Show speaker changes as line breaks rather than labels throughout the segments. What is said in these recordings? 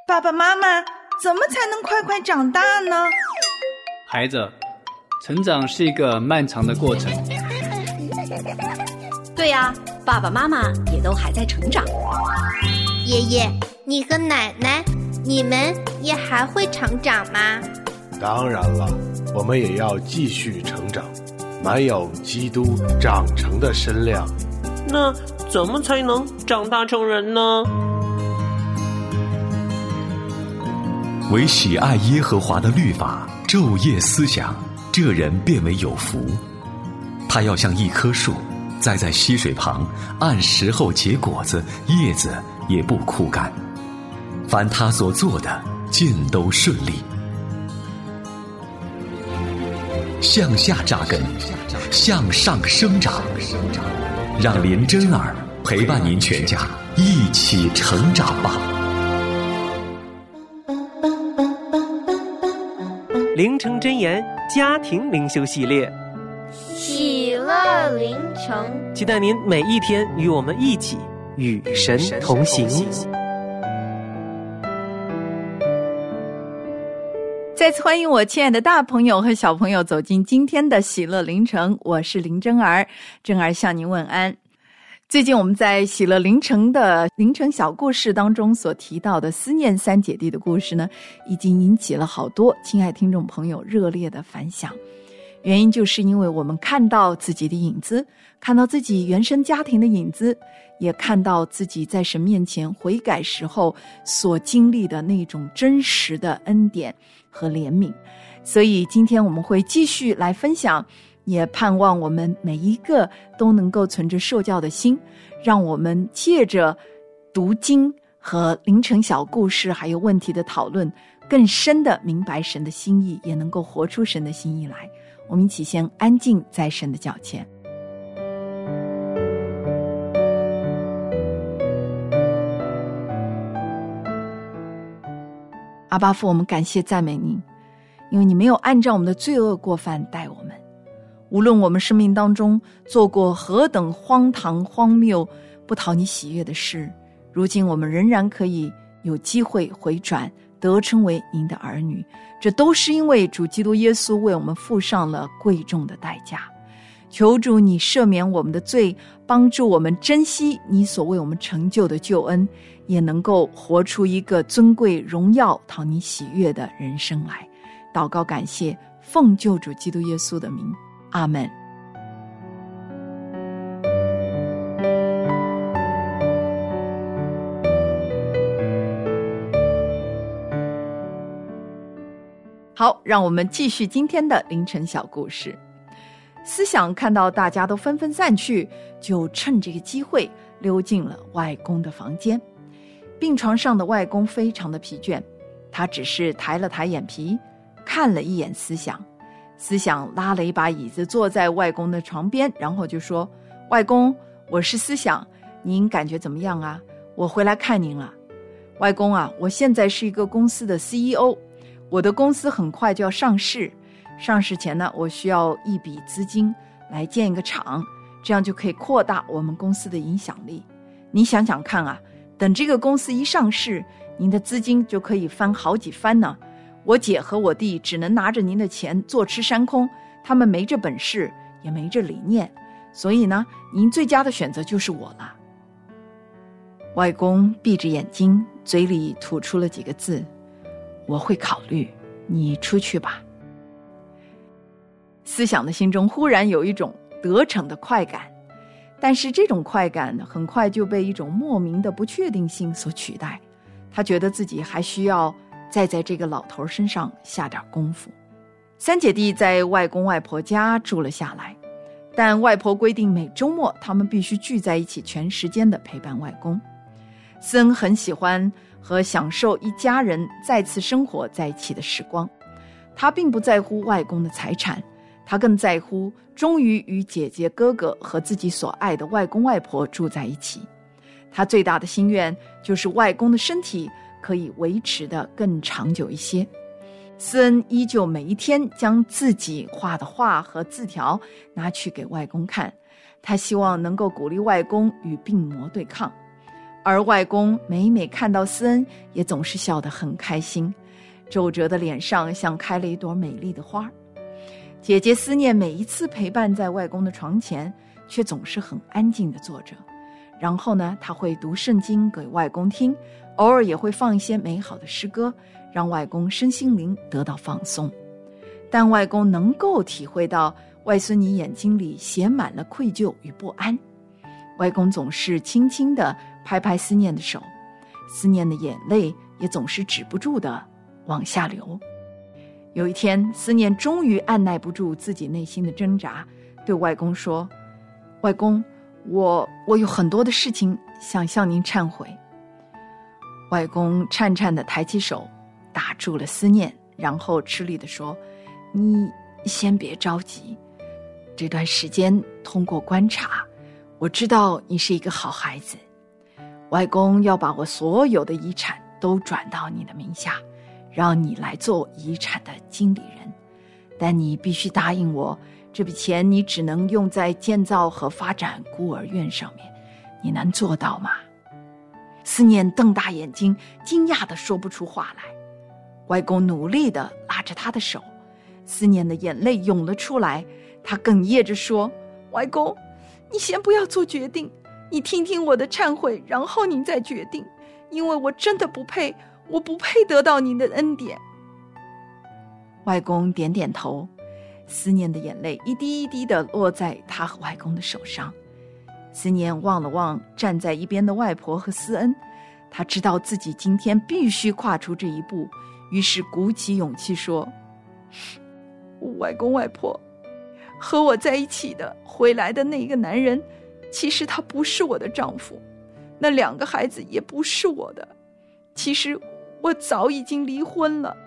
爸爸妈妈，怎么才能快快长大呢？
孩子，成长是一个漫长的过程。
对呀，爸爸妈妈也都还在成长。
爷爷，你和奶奶，你们也还会成长吗？
当然了，我们也要继续成长，满有基督长成的身量。
那怎么才能长大成人呢？
唯喜爱耶和华的律法，昼夜思想，这人便为有福。他要像一棵树，栽在溪水旁，按时候结果子，叶子也不枯干。凡他所做的，尽都顺利。向下扎根，向上生长，让林真儿陪伴您全家一起成长吧。
灵城真言家庭灵修系列，
喜乐灵城，
期待您每一天与我们一起与神同行。
再次欢迎我亲爱的大朋友和小朋友走进今天的喜乐灵城，我是林真儿，真儿向您问安。最近我们在喜乐灵城的灵城小故事当中所提到的思念三姐弟的故事呢，已经引起了好多亲爱听众朋友热烈的反响。原因就是因为我们看到自己的影子，看到自己原生家庭的影子，也看到自己在神面前悔改时候所经历的那种真实的恩典和怜悯。所以今天我们会继续来分享，也盼望我们每一个都能够存着受教的心，让我们借着读经和灵城小故事还有问题的讨论，更深的明白神的心意，也能够活出神的心意来。我们一起先安静在神的脚前。阿爸父，我们感谢赞美您，因为你没有按照我们的罪恶过犯待我们。无论我们生命当中做过何等荒唐荒谬不讨你喜悦的事，如今我们仍然可以有机会回转，得称为您的儿女，这都是因为主基督耶稣为我们付上了贵重的代价。求主你赦免我们的罪，帮助我们珍惜你所为我们成就的救恩，也能够活出一个尊贵荣耀讨你喜悦的人生来。祷告感谢，奉救主基督耶稣的名，阿们。好，让我们继续今天的凌晨小故事。思想看到大家都纷纷散去，就趁这个机会溜进了外公的房间。病床上的外公非常的疲倦，他只是抬了抬眼皮，看了一眼思想。思想拉了一把椅子坐在外公的床边，然后就说：外公，我是思想，您感觉怎么样啊？我回来看您了。外公啊，我现在是一个公司的 CEO， 我的公司很快就要上市，上市前呢，我需要一笔资金来建一个厂，这样就可以扩大我们公司的影响力。你想想看啊，等这个公司一上市，您的资金就可以翻好几番呢。我姐和我弟只能拿着您的钱坐吃山空，他们没这本事，也没这理念，所以呢，您最佳的选择就是我了。外公闭着眼睛，嘴里吐出了几个字：我会考虑，你出去吧。思想的心中忽然有一种得逞的快感，但是这种快感很快就被一种莫名的不确定性所取代。他觉得自己还需要再在这个老头身上下点功夫。三姐弟在外公外婆家住了下来，但外婆规定每周末他们必须聚在一起，全时间的陪伴外公。斯恩很喜欢和享受一家人再次生活在一起的时光，他并不在乎外公的财产，他更在乎终于与姐姐哥哥和自己所爱的外公外婆住在一起。他最大的心愿就是外公的身体可以维持得更长久一些。斯恩依旧每一天将自己画的画和字条拿去给外公看，他希望能够鼓励外公与病魔对抗。 而外公每每看到思恩，也总是笑得很开心，皱褶的脸上像开了一朵美丽的花。姐姐思念每一次陪伴在外公的床前，却总是很安静地坐着。然后呢，她会读圣经给外公听，偶尔也会放一些美好的诗歌，让外公身心灵得到放松。但外公能够体会到外孙女眼睛里写满了愧疚与不安。外公总是轻轻地拍拍思念的手，思念的眼泪也总是止不住地往下流。有一天，思念终于按耐不住自己内心的挣扎，对外公说：外公，我有很多的事情想向您忏悔。外公颤颤地抬起手打住了思念，然后吃力地说：你先别着急，这段时间通过观察，我知道你是一个好孩子。外公要把我所有的遗产都转到你的名下，让你来做遗产的经理人，但你必须答应我，这笔钱你只能用在建造和发展孤儿院上面，你能做到吗？思念瞪大眼睛，惊讶地说不出话来。外公努力地拉着他的手，思念的眼泪涌了出来，他哽咽着说：外公，你先不要做决定，你听听我的忏悔，然后你再决定，因为我真的不配，我不配得到您的恩典。外公点点头，思念的眼泪一滴一滴地落在他和外公的手上。思念望了望站在一边的外婆和思恩，他知道自己今天必须跨出这一步，于是鼓起勇气说：外公外婆，和我在一起的回来的那个男人，其实他不是我的丈夫，那2个孩子也不是我的，其实我早已经离婚了。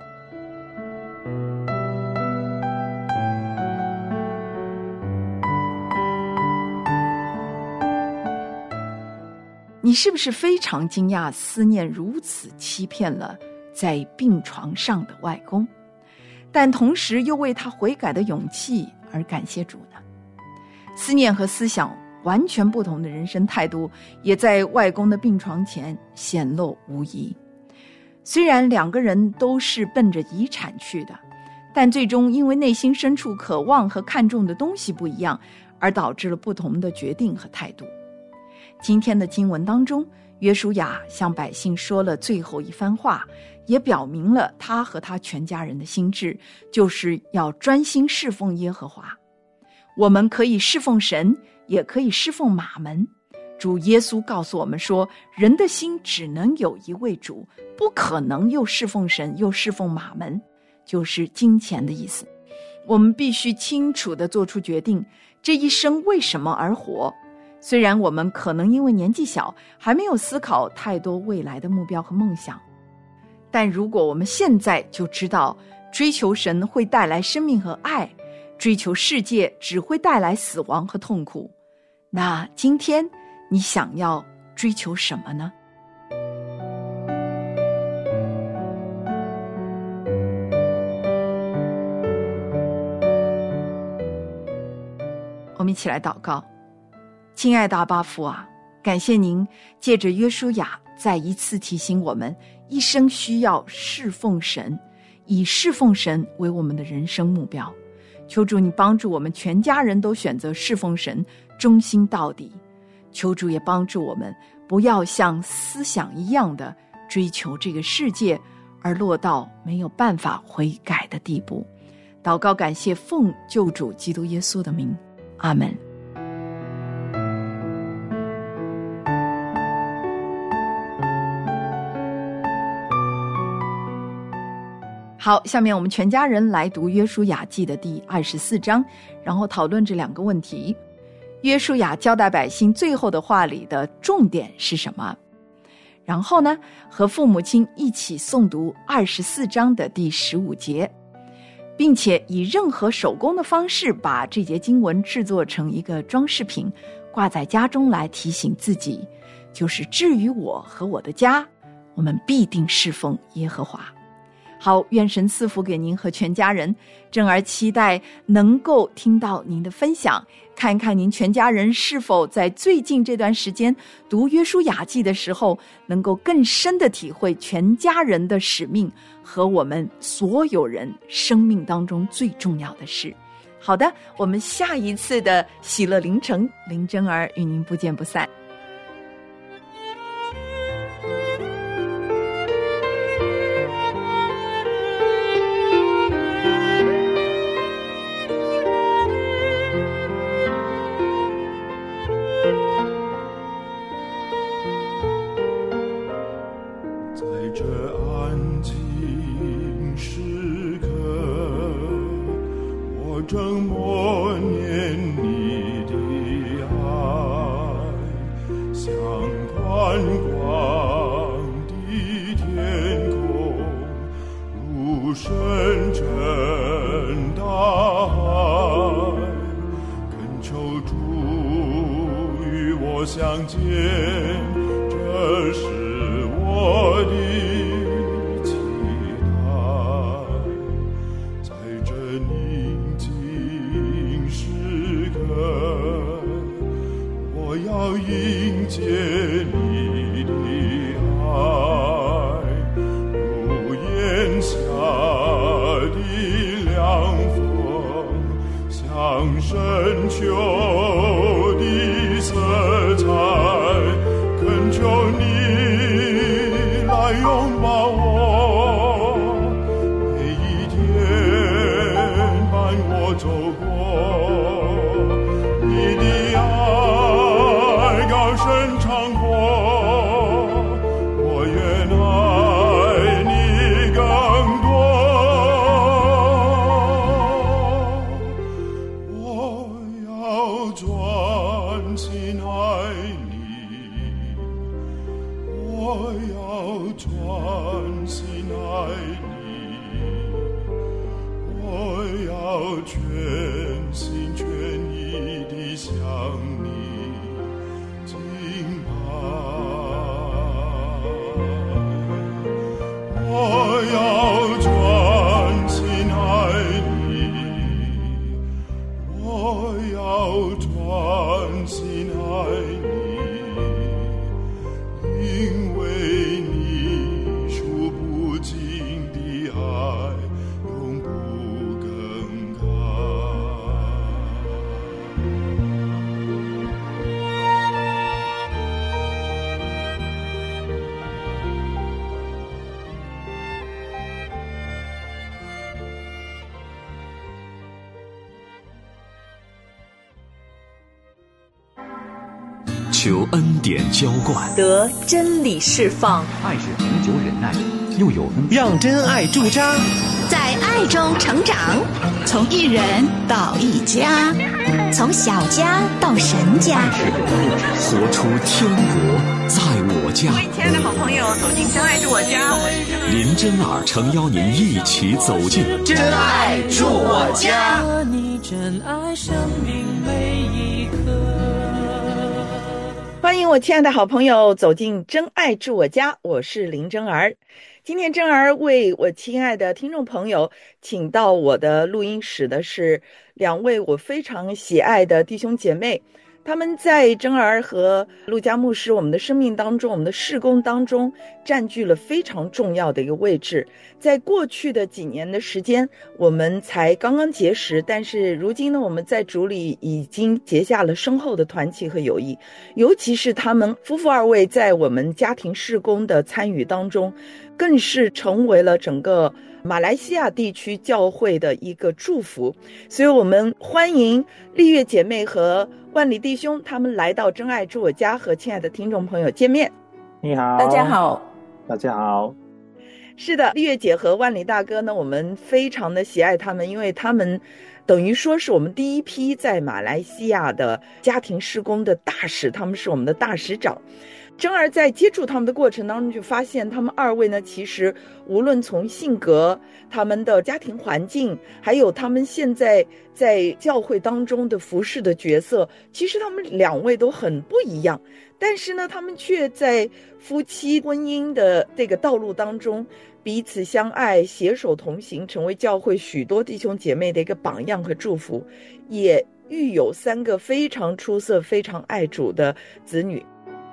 你是不是非常惊讶思念如此欺骗了在病床上的外公，但同时又为他悔改的勇气而感谢主呢？思念和思想完全不同的人生态度，也在外公的病床前显露无遗。虽然2个人都是奔着遗产去的，但最终因为内心深处渴望和看重的东西不一样，而导致了不同的决定和态度。今天的经文当中，约书亚向百姓说了最后一番话，也表明了他和他全家人的心志，就是要专心侍奉耶和华。我们可以侍奉神，也可以侍奉马门。主耶稣告诉我们说，人的心只能有一位主，不可能又侍奉神又侍奉马门，就是金钱的意思。我们必须清楚地做出决定，这一生为什么而活。虽然我们可能因为年纪小，还没有思考太多未来的目标和梦想，但如果我们现在就知道追求神会带来生命和爱，追求世界只会带来死亡和痛苦，那今天你想要追求什么呢？我们一起来祷告。亲爱的阿爸父啊，感谢您借着约书亚再一次提醒我们，一生需要侍奉神，以侍奉神为我们的人生目标。求主你帮助我们全家人都选择侍奉神，忠心到底。求主也帮助我们不要像思想一样的追求这个世界，而落到没有办法悔改的地步。祷告感谢奉救主基督耶稣的名，阿们。好，下面我们全家人来读约书亚记的第24章，然后讨论这2个问题。约书亚交代百姓最后的话里的重点是什么？然后呢，和父母亲一起诵读24章的第15节，并且以任何手工的方式把这节经文制作成一个装饰品，挂在家中来提醒自己，就是至于我和我的家，我们必定侍奉耶和华。 好，愿神赐福给您和全家人。珍儿期待能够听到您的分享，看看您全家人是否在最近这段时间读约书亚记的时候，能够更深地体会全家人的使命和我们所有人生命当中最重要的事。好的，我们下一次的喜乐凌晨，林珍儿与您不见不散。
正默念你的爱，像宽广的天空，如深沉大海，恳求主与我相见，这是我的要迎接你的爱，如炎夏的凉风，像深秋的色彩，恳求你来拥抱我，每一天伴我走过你的爱高深长阔，我愿爱你更多，我要专心爱你，我要专心爱你，我要全心全意地想你我要专心爱你，我要专心爱你，因为你数不尽的爱永不更改。
求恩典浇灌，
得真理释放，
爱是恒久忍耐，又有恩，
让真爱驻扎，
在爱中成长，
从一人到一家，
从小家到神家，
活出天国在我家。
各位亲爱的好朋友，走进真爱住我家，我是
林真儿诚邀您一起走进
真爱住我家，
和你真爱生命每一刻。
欢迎我亲爱的好朋友走进真爱住我家，我是林真儿。今天真儿为我亲爱的听众朋友请到我的录音室的是两位我非常喜爱的弟兄姐妹，他们在真儿和陆家牧师我们的生命当中，我们的事工当中占据了非常重要的一个位置。在过去的几年的时间，我们才刚刚结识，但是如今呢，我们在主里已经结下了深厚的团契和友谊。尤其是他们夫妇二位在我们家庭事工的参与当中，更是成为了整个马来西亚地区教会的一个祝福。所以我们欢迎丽月姐妹和万里弟兄他们来到真爱住我家，和亲爱的听众朋友见面。
你好，
大家好。
大家好。
是的，丽月姐和万里大哥呢，我们非常的喜爱他们，因为他们等于说是我们第一批在马来西亚的家庭事工的大使，他们是我们的大使长。 珍儿在接触他们的过程当中，就发现他们二位呢，其实无论从性格、他们的家庭环境，还有他们现在在教会当中的服侍的角色，其实他们两位都很不一样。但是呢，他们却在夫妻婚姻的这个道路当中彼此相爱，携手同行，成为教会许多弟兄姐妹的一个榜样和祝福，也育有3个非常出色、非常爱主的子女。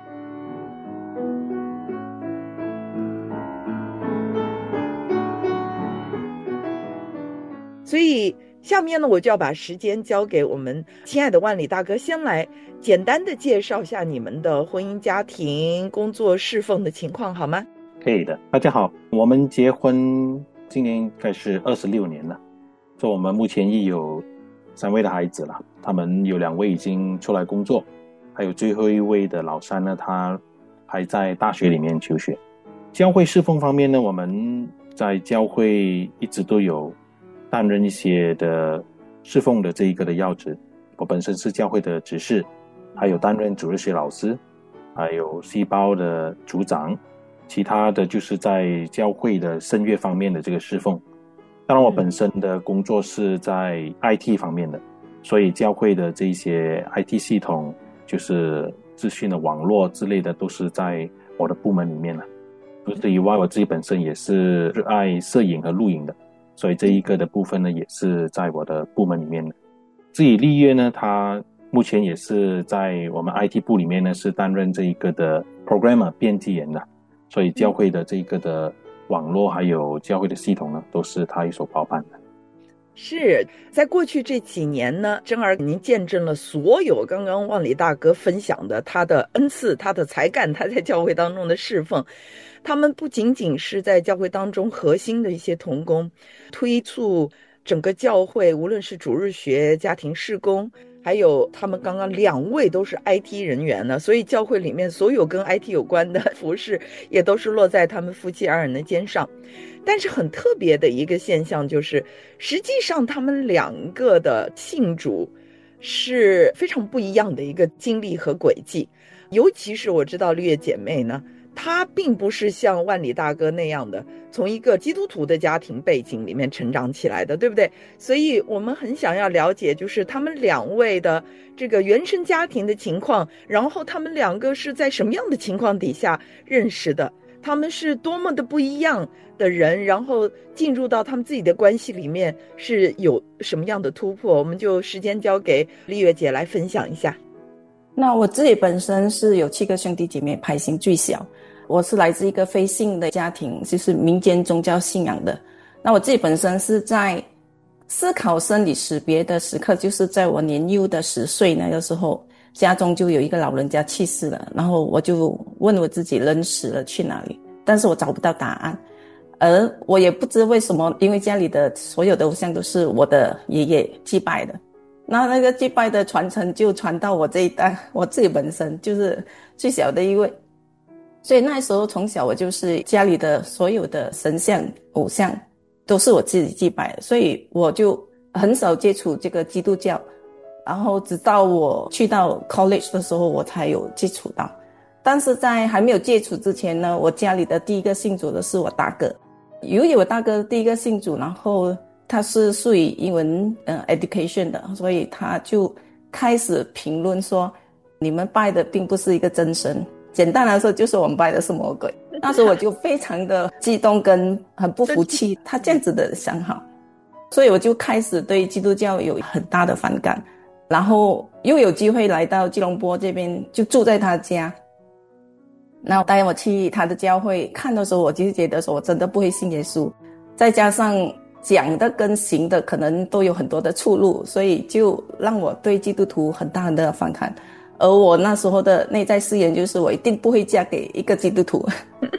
所以下面呢，我就要把时间交给我们亲爱的万里大哥，先来简单的介绍一下你们的婚姻家庭、工作侍奉的情况，好吗？
可以的。大家好，我们结婚今年应该是26年了，所以我们目前已有3位的孩子了，他们有2位已经出来工作，还有最后一位的老三呢，他还在大学里面求学。教会侍奉方面呢，我们在教会一直都有担任一些的侍奉的这一个的要职，我本身是教会的执事，还有担任主日学老师，还有细胞的组长，其他的就是在教会的声乐方面的这个侍奉。当然我本身的工作是在 IT 方面的，所以教会的这些 IT 系统，就是资讯的网络之类的，都是在我的部门里面了。除此以外，我自己本身也是热爱摄影和录影的，所以这一个的部分呢，也是在我的部门里面的。自己立业呢，他目前也是在我们 IT 部里面呢，是担任这一个的 programmer 编辑员的，所以教会的这一个的网络还有教会的系统呢，都是他一手包办的。
是在过去这几年呢，珍儿您见证了所有刚刚万里大哥分享的他的恩赐、他的才干，他在教会当中的侍奉。他们不仅仅是在教会当中核心的一些同工，推促整个教会，无论是主日学、家庭事工，还有他们刚刚2位都是 IT 人员呢，所以教会里面所有跟 IT 有关的服事也都是落在他们夫妻2人的肩上。但是很特别的一个现象就是，实际上他们2个的信主是非常不一样的一个经历和轨迹。尤其是我知道绿叶姐妹呢，她并不是像万里大哥那样的从一个基督徒的家庭背景里面成长起来的，对不对？所以我们很想要了解，就是他们2位的这个原生家庭的情况，然后他们2个是在什么样的情况底下认识的，他们是多么的不一样的人，然后进入到他们自己的关系里面是有什么样的突破。我们就时间交给丽月姐来分享一下。
那我自己本身是有7个兄弟姐妹，排行最小。我是来自一个非信的家庭，就是民间宗教信仰的。那我自己本身是在思考生离死别的时刻，就是在我年幼的10岁那个时候，家中就有一个老人家去世了，然后我就问我自己人死了去哪里，但是我找不到答案。而我也不知为什么，因为家里的所有的偶像都是我的爷爷祭拜的，那个祭拜的传承就传到我这一代，我自己本身就是最小的一位，所以那时候从小我就是家里的所有的神像偶像都是我自己祭拜的，所以我就很少接触这个基督教，然后直到我去到 college 的时候我才有接触到。但是在还没有接触之前呢，我家里的第一个信主的是我大哥。由于我大哥第一个信主，然后他是属于英文education 的，所以他就开始评论说你们拜的并不是一个真神，简单来说就是我们拜的是魔鬼。那时候我就非常的激动跟很不服气他这样子的想法，所以我就开始对基督教有很大的反感，然后又有机会来到吉隆坡这边，就住在他家，然后带我去他的教会看的时候，我就觉得说我真的不会信耶稣，再加上讲的跟行的可能都有很多的出入，所以就让我对基督徒很大的反感。而我那时候的内在誓言就是我一定不会嫁给一个基督徒。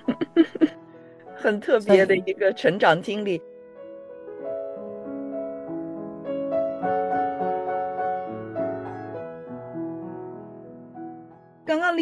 很特别的一个成长经历。刚刚丽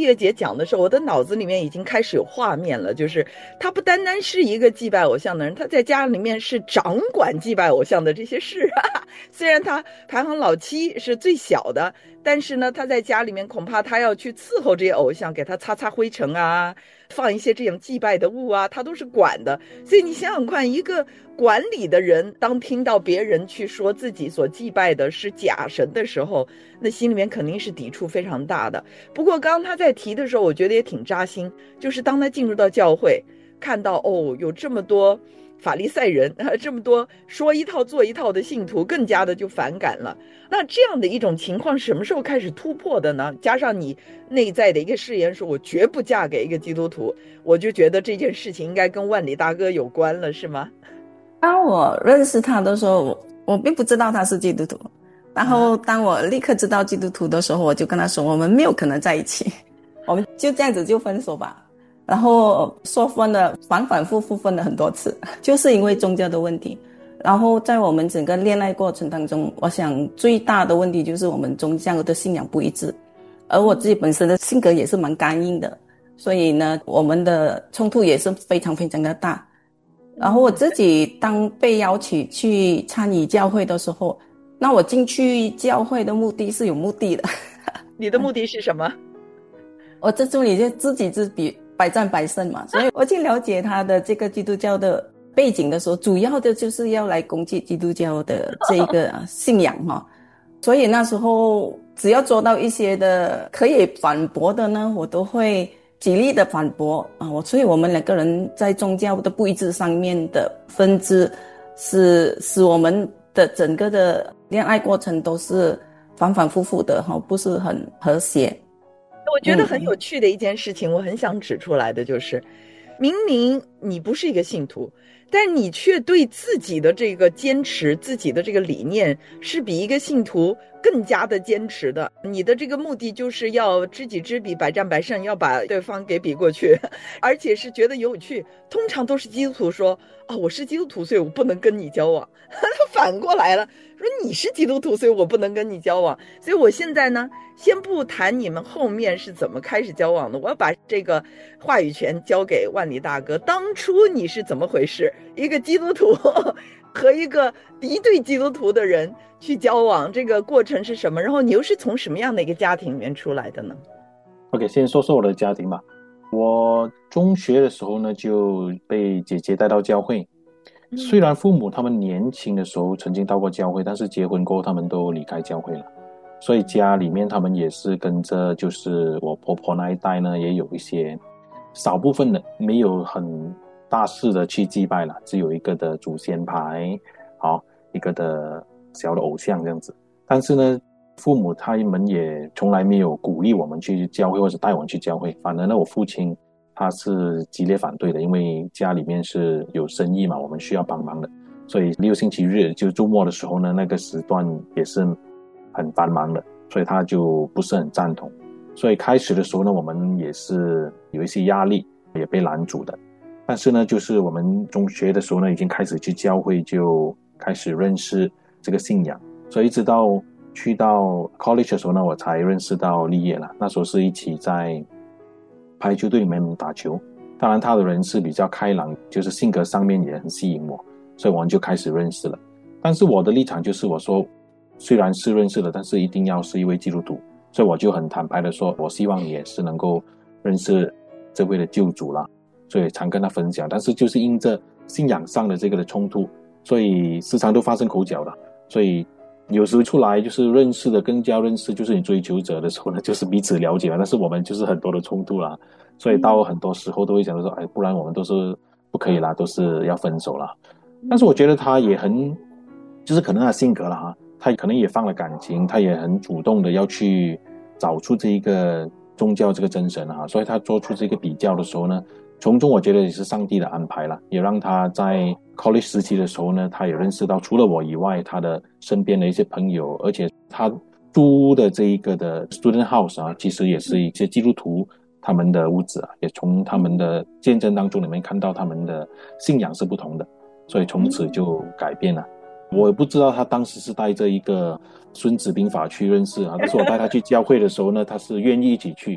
叶姐讲的时候，我的脑子里面已经开始有画面了，就是他不单单是一个祭拜偶像的人，他在家里面是掌管祭拜偶像的这些事虽然他排行老7是最小的，但是呢，他在家里面恐怕他要去伺候这些偶像，给他擦擦灰尘啊，放一些这种祭拜的物啊，他都是管的。所以你想想看，一个管理的人当听到别人去说自己所祭拜的是假神的时候，那心里面肯定是抵触非常大的。不过刚刚他在提的时候，我觉得也挺扎心，就是当他进入到教会，看到有这么多法利赛人这么多说一套做一套的信徒，更加的就反感了。那这样的一种情况什么时候开始突破的呢？加上你内在的一个誓言说我绝不嫁给一个基督徒，我就觉得这件事情应该跟万里大哥有关了，是吗？
当我认识他的时候，我并不知道他是基督徒，然后当我立刻知道基督徒的时候，我就跟他说我们没有可能在一起，我们就这样子就分手吧。然后说分了，反反复复分了很多次，就是因为宗教的问题。然后在我们整个恋爱过程当中，我想最大的问题就是我们宗教的信仰不一致，而我自己本身的性格也是蛮刚硬的，所以呢，我们的冲突也是非常非常的大。然后我自己当被邀请去参与教会的时候，那我进去教会的目的是有目的的。
你的目的是什么？
我在这里就知己知彼，百战百胜嘛，所以我去了解他的这个基督教的背景的时候，主要的就是要来攻击基督教的这一个信仰所以那时候只要做到一些的可以反驳的呢，我都会极力的反驳所以我们两个人在宗教的不一致上面的分支，使我们的整个的恋爱过程都是反反复复的不是很和谐。
我觉得很有趣的一件事情，我很想指出来的就是，明明你不是一个信徒，但你却对自己的这个坚持，自己的这个理念是比一个信徒更加的坚持的。你的这个目的就是要知己知彼，百战百胜，要把对方给比过去，而且是觉得有趣。通常都是基督徒说我是基督徒，所以我不能跟你交往。他反过来了，说你是基督徒，所以我不能跟你交往。所以我现在呢，先不谈你们后面是怎么开始交往的，我要把这个话语权交给万里大哥。当初你是怎么回事？一个基督徒和一个敌对基督徒的人去交往，这个过程是什么？然后你又是从什么样的一个家庭里面出来的呢？
OK， 先说说我的家庭吧。我中学的时候呢，就被姐姐带到教会。虽然父母他们年轻的时候曾经到过教会，但是结婚过后他们都离开教会了，所以家里面他们也是跟着就是我婆婆那一代呢，也有一些少部分的没有很大肆的去祭拜了，只有一个的祖先牌，一个的小的偶像这样子。但是呢，父母他们也从来没有鼓励我们去教会或者带我们去教会，反而呢，我父亲他是激烈反对的，因为家里面是有生意嘛，我们需要帮忙的，所以6星期日就周末的时候呢，那个时段也是很繁忙的，所以他就不是很赞同。所以开始的时候呢，我们也是有一些压力，也被拦阻的。但是呢，就是我们中学的时候呢，已经开始去教会，就开始认识这个信仰，所以一直到去到 college 的时候呢，我才认识到立业了。那时候是一起在排球队里面打球，当然他的人是比较开朗，就是性格上面也很吸引我，所以我们就开始认识了。但是我的立场就是我说，虽然是认识了，但是一定要是一位基督徒，所以我就很坦白的说，我希望你也是能够认识这位的救主啦，所以常跟他分享。但是就是因着信仰上的这个的冲突，所以时常都发生口角了，所以有时候出来就是认识的更加认识，就是你追求者的时候呢，就是彼此了解了，但是我们就是很多的冲突啦，所以到很多时候都会想说，不然我们都是不可以啦，都是要分手啦。但是我觉得他也很，就是可能他性格啦，他可能也放了感情，他也很主动的要去找出这一个宗教这个真神啊，所以他做出这个比较的时候呢，从中我觉得也是上帝的安排了，也让他在 college 时期的时候呢，他也认识到除了我以外，他的身边的一些朋友，而且他租的这一个的 student house 啊，其实也是一些基督徒他们的屋子啊，也从他们的见证当中里面看到他们的信仰是不同的，所以从此就改变了。我也不知道他当时是带着一个孙子兵法去认识啊，但是我带他去教会的时候呢，他是愿意一起去，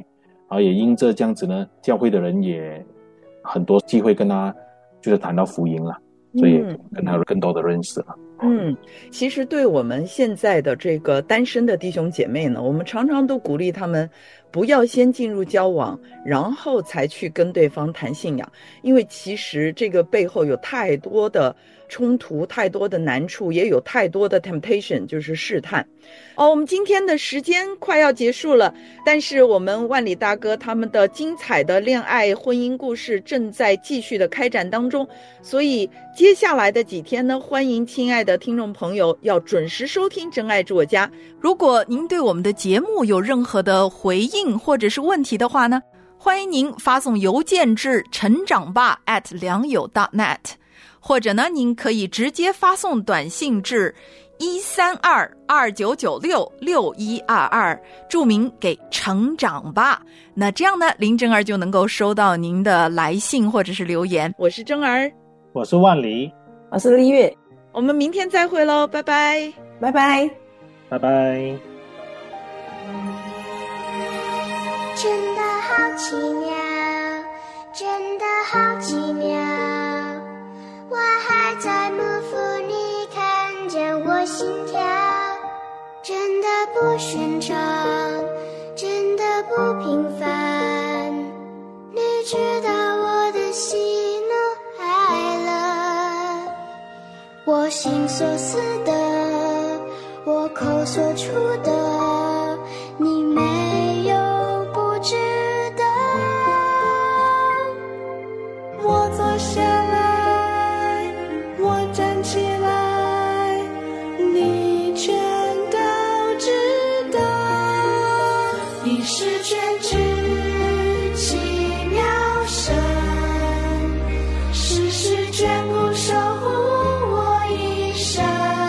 也因这样子呢，教会的人也很多机会跟他就是谈到福音了，所以跟他有更多的认识了。
其实对我们现在的这个单身的弟兄姐妹呢，我们常常都鼓励他们不要先进入交往，然后才去跟对方谈信仰，因为其实这个背后有太多的冲突，太多的难处，也有太多的 temptation， 就是试探。我们今天的时间快要结束了，但是我们万里大哥他们的精彩的恋爱婚姻故事正在继续的开展当中，所以接下来的几天呢，欢迎亲爱的听众朋友要准时收听真爱住我家。如果您对我们的节目有任何的回应或者是问题的话呢，欢迎您发送邮件至成长吧@良友.net， 或者呢您可以直接发送短信至13229966122，注明给成长吧。那这样呢，林真儿就能够收到您的来信或者是留言。我是真儿，
我是万里，
我是丽月，
我们明天再会喽，拜拜，
拜拜，
拜拜。
真的好奇妙，真的好奇妙，我还在幕府里看见我心跳，真的不寻常，真的不平凡，你知道我的喜怒哀乐，我心所思的，我口所出的，你没有不知道。
我坐下来，我站起来，你全都知道。你是全知奇妙神，时时眷顾守护我一生。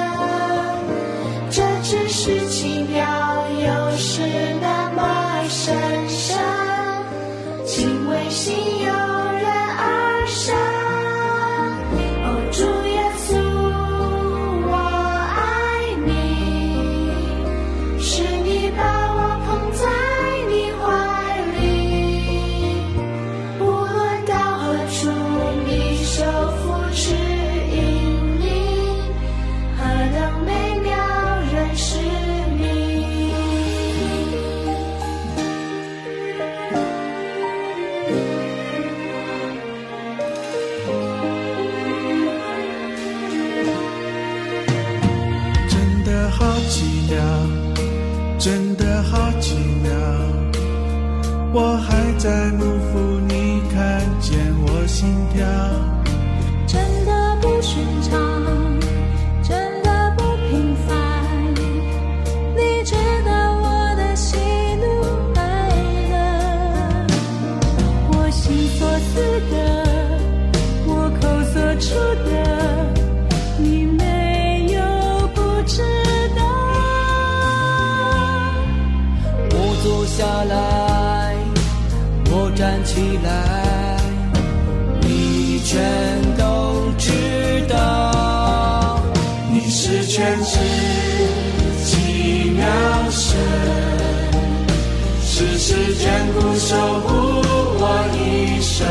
这只是奇妙，又是那么神圣，敬畏心由人而生。哦，主耶稣，我爱你，是你把我捧在你怀里，无论到何处，你手扶持引领，何等美妙认识你。
真的好奇妙，真的好奇妙，我还在幕府，你看见我心跳。
真的不寻常，真的不平凡，你知道我的喜怒哀乐，我心所思的，我口所出的，你没有不知道。
我坐下来，我站起来，你全都知道。
你是全知奇妙神，时时眷顾守护我一生。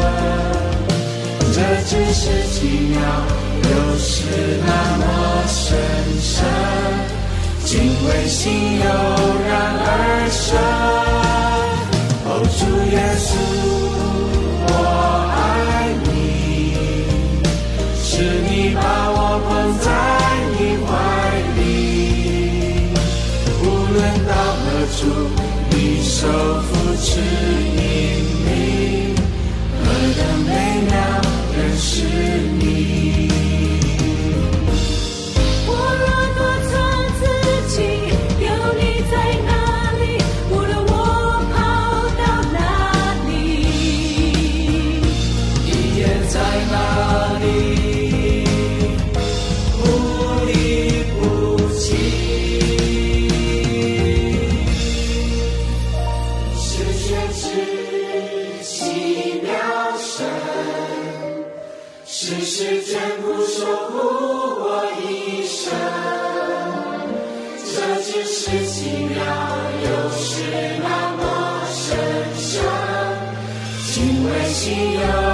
这只是奇妙，又是那么神圣，敬畏心油然而生。哦，主耶稣，我爱你，是你把我捧在你怀里，无论到何处，你手扶持引领，何等美妙认识你。
我若多错自己，有你在哪里，无论我跑到哪里，
你也在哪里，不离不弃。
是全知奇妙神，时时眷顾守护我一生。这只是奇妙，又是那么神圣。 为心有